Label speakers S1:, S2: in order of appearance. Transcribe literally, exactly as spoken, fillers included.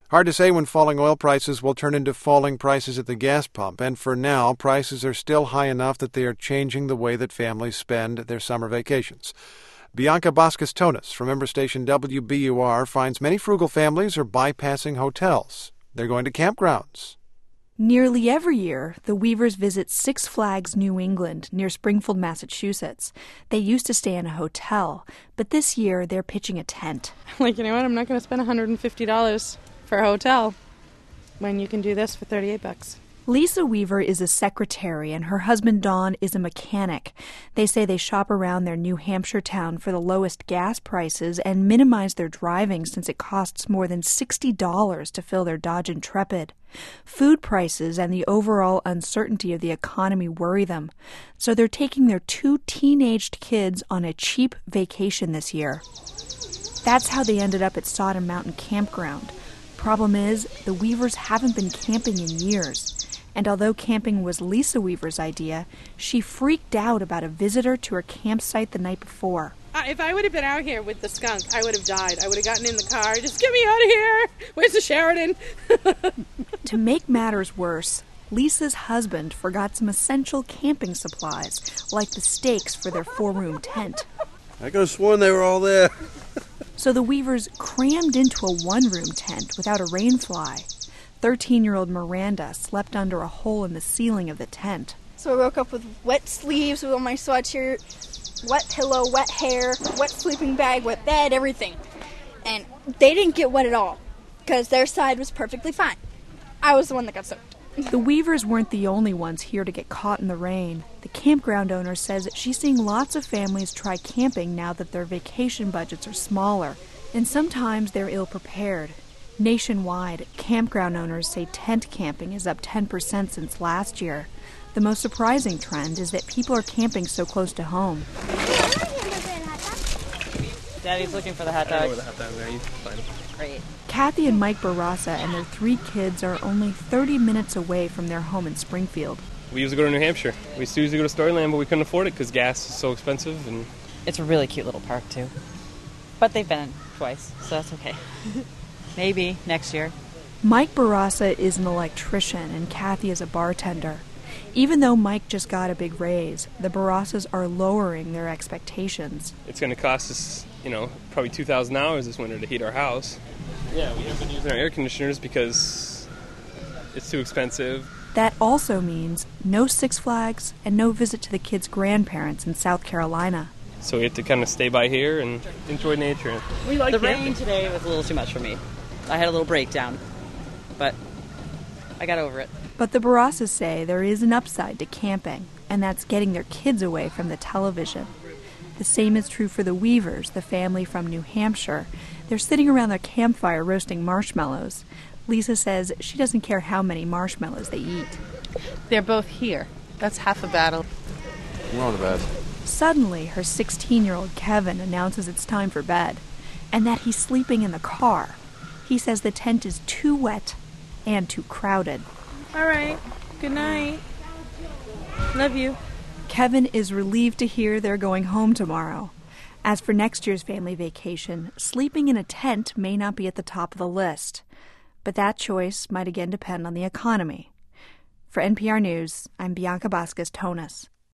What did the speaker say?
S1: Hard to say when falling oil prices will turn into falling prices at the gas pump, and for now, prices are still high enough that they are changing the way that families spend their summer vacations. Bianca Bascas-Tonis from member station W B U R finds many frugal families are bypassing hotels. They're going to campgrounds.
S2: Nearly every year, the Weavers visit Six Flags New England near Springfield, Massachusetts. They used to stay in a hotel, but this year they're pitching a tent.
S3: Like, you know what, I'm not going to spend one hundred fifty dollars for a hotel when you can do this for thirty-eight bucks.
S2: Lisa Weaver is a secretary and her husband Don is a mechanic. They say they shop around their New Hampshire town for the lowest gas prices and minimize their driving since it costs more than sixty dollars to fill their Dodge Intrepid. Food prices and the overall uncertainty of the economy worry them, so they're taking their two teenaged kids on a cheap vacation this year. That's how they ended up at Sodom Mountain Campground. Problem is, the Weavers haven't been camping in years. And although camping was Lisa Weaver's idea, she freaked out about a visitor to her campsite the night before.
S3: Uh, if I would have been out here with the skunk, I would have died. I would have gotten in the car. Just get me out of here. Where's the Sheridan?
S2: To make matters worse, Lisa's husband forgot some essential camping supplies, like the stakes for their four-room tent.
S4: I could have sworn they were all there.
S2: So the Weavers crammed into a one-room tent without a rainfly. thirteen-year-old Miranda slept under a hole in the ceiling of the tent.
S5: So I woke up with wet sleeves with on my sweatshirt, wet pillow, wet hair, wet sleeping bag, wet bed, everything. And they didn't get wet at all, because their side was perfectly fine. I was the one that got soaked.
S2: The Weavers weren't the only ones here to get caught in the rain. The campground owner says she's seeing lots of families try camping now that their vacation budgets are smaller. And sometimes they're ill-prepared. Nationwide, campground owners say tent camping is up ten percent since last year. The most surprising trend is that people are camping so close to home.
S6: Daddy's looking for the hot dog.
S7: I know where the hot dogs are. You find them.
S6: Great.
S2: Kathy and Mike Barassa and their three kids are only thirty minutes away from their home in Springfield.
S7: We used to go to New Hampshire. We used to usually go to Storyland, but we couldn't afford it because gas is so expensive. And
S6: it's a really cute little park, too. But they've been twice, so that's okay. Maybe next year.
S2: Mike Barassa is an electrician and Kathy is a bartender. Even though Mike just got a big raise, the Barassas are lowering their expectations.
S7: It's going to cost us, you know, probably two thousand dollars this winter to heat our house. Yeah, we have been using our air conditioners because it's too expensive.
S2: That also means no Six Flags and no visit to the kids' grandparents in South Carolina.
S7: So we have to kind of stay by here and enjoy nature.
S6: We like the camping. Rain today was a little too much for me. I had a little breakdown, but I got over it.
S2: But the Barassas say there is an upside to camping, and that's getting their kids away from the television. The same is true for the Weavers, the family from New Hampshire. They're sitting around their campfire roasting marshmallows. Lisa says she doesn't care how many marshmallows they eat.
S3: They're both here. That's half the battle.
S4: We're on the bed.
S2: Suddenly, her sixteen-year-old Kevin announces it's time for bed, and that he's sleeping in the car. He says the tent is too wet and too crowded.
S3: All right. Good night. Love you.
S2: Kevin is relieved to hear they're going home tomorrow. As for next year's family vacation, sleeping in a tent may not be at the top of the list. But that choice might again depend on the economy. For N P R News, I'm Bianca Bascas-Tonis.